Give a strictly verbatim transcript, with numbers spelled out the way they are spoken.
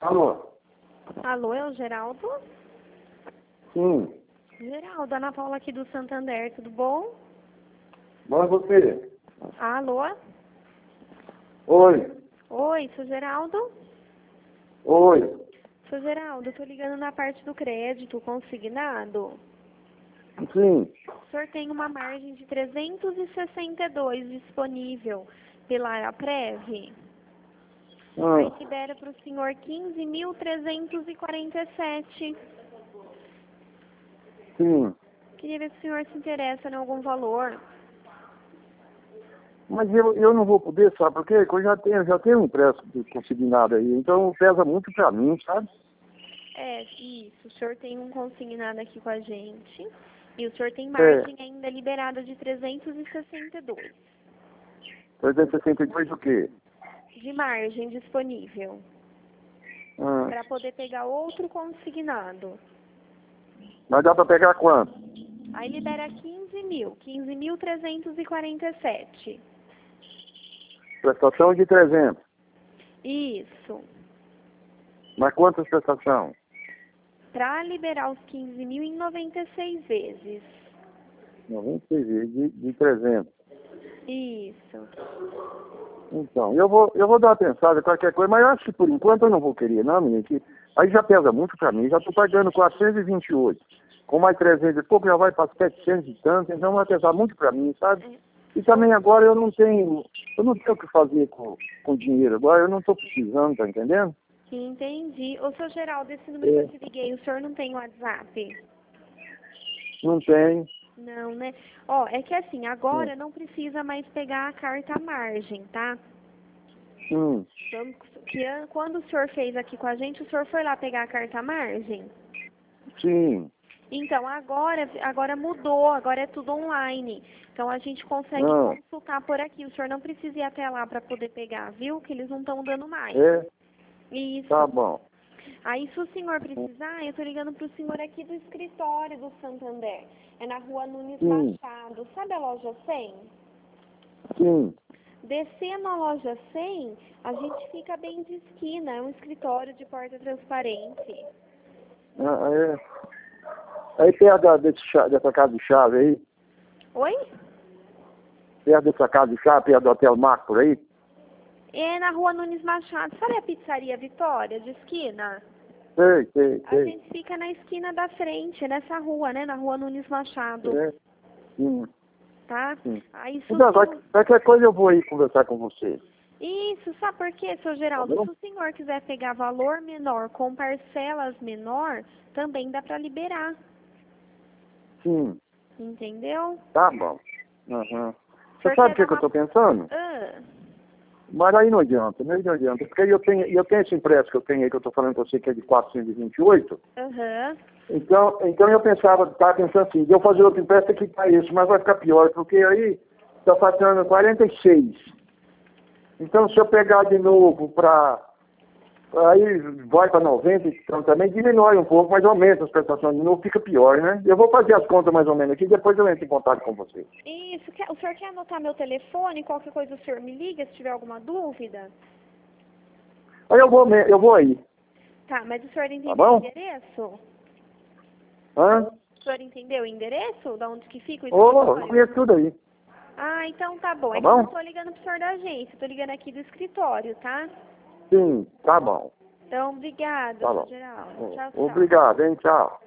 Alô? Alô, é o Geraldo? Sim. Geraldo, Ana Paula aqui do Santander, tudo bom? Bom, você? Alô? Oi. Oi, sou Geraldo? Oi. Sou Geraldo, tô ligando na parte do crédito consignado. Sim. O senhor tem uma margem de trezentos e sessenta e dois disponível pela Araprev. Aí Ah, libera para o senhor quinze mil trezentos e quarenta e sete. sim. Queria ver se o senhor se interessa em algum valor. Mas eu, eu não vou poder, sabe por quê? Porque eu já tenho, já tenho um empréstimo consignado aí, então pesa muito pra mim, sabe? É, isso. O senhor tem um consignado aqui com a gente. E o senhor tem É. margem ainda liberada de trezentos e sessenta e dois. trezentos e sessenta e dois o quê? De margem disponível. Ah, Para poder pegar outro consignado. mas dá pra pegar quanto? Aí libera quinze mil. quinze mil trezentos e quarenta e sete. Prestação de trezentos. Isso. Mas quantas prestação? Para liberar os quinze mil em noventa e seis vezes. noventa e seis de, de trezentos. Isso. Então, eu vou, eu vou dar uma pensada, qualquer coisa, mas eu acho que por enquanto eu não vou querer, não, menino, que aí já pesa muito pra mim, já tô pagando quatrocentos e vinte e oito. Com mais trezentos e pouco já vai para setecentos e tanto, então vai pesar muito pra mim, sabe? E também agora eu não tenho, eu não tenho o que fazer com, com dinheiro, agora eu não tô precisando, tá entendendo? Entendi. Ô, seu Geraldo, esse número É. que eu te liguei, o senhor não tem WhatsApp? Não tenho. Não, né? Ó, é que assim, agora não precisa mais pegar a carta à margem, tá? Hum, Então, que an- quando o senhor fez aqui com a gente, o senhor foi lá pegar a carta à margem? sim. Então, agora, agora mudou, agora é tudo online. Então, a gente consegue Ah, consultar por aqui. O senhor não precisa ir até lá para poder pegar, viu? Que eles não estão dando mais. é, tá Isso. bom. Aí, se o senhor precisar, eu tô ligando pro senhor aqui do escritório do Santander. É na rua Nunes Sim, Machado. Sabe a loja cem? sim. Descendo a loja cem, a gente fica bem de esquina. É um escritório de porta transparente. Ah, é. Aí perto da, desse chá- dessa casa de chave aí, Oi? perto dessa casa de chave, perto do Hotel Marco por aí, É na rua Nunes Machado. Sabe a pizzaria Vitória, de esquina? sei, sei, A sei. gente fica na esquina da frente, nessa rua, né? Na rua Nunes Machado, É, sim, tá? sim. Aí, se o Então, vai- senhor... qualquer coisa eu vou aí conversar com você. Isso, sabe por quê, seu Tá Geraldo? bom? Se o senhor quiser pegar valor menor com parcelas menor, também dá para liberar, Sim, entendeu? tá bom. Uhum. O Você senhor sabe quer o que, dar que eu uma... tô pensando? Ah, Mas aí não adianta, né? Não adianta. Porque eu tenho, eu tenho esse empréstimo que eu tenho aí, que eu tô falando com você, que é de quatrocentos e vinte e oito. aham. Então, então eu pensava, estava pensando assim, de eu fazer outro empréstimo que tá isso, mas vai ficar pior, porque aí está faturando quarenta e seis. Então, se eu pegar de novo para... Aí vai para noventa, então também diminui um pouco, mas aumenta as prestações de novo, fica pior, né? Eu vou fazer as contas mais ou menos aqui, depois eu entro em contato com você. Isso, quer- o senhor quer anotar meu telefone? Qualquer coisa o senhor me liga se tiver alguma dúvida? Aí eu vou, me- eu vou aí, Tá, mas o senhor tá entendeu o bom? endereço? Hã? O senhor entendeu o endereço? Da onde que fica o Ô, eu escritório? conheço tudo aí, Ah, então tá bom. tá É que eu não bom? tô ligando pro senhor da agência, eu tô ligando aqui do escritório, tá? Sim, tá bom, Então, obrigada, tá seu bom. Geraldo. Tchau, tchau. Obrigado, hein? Tchau.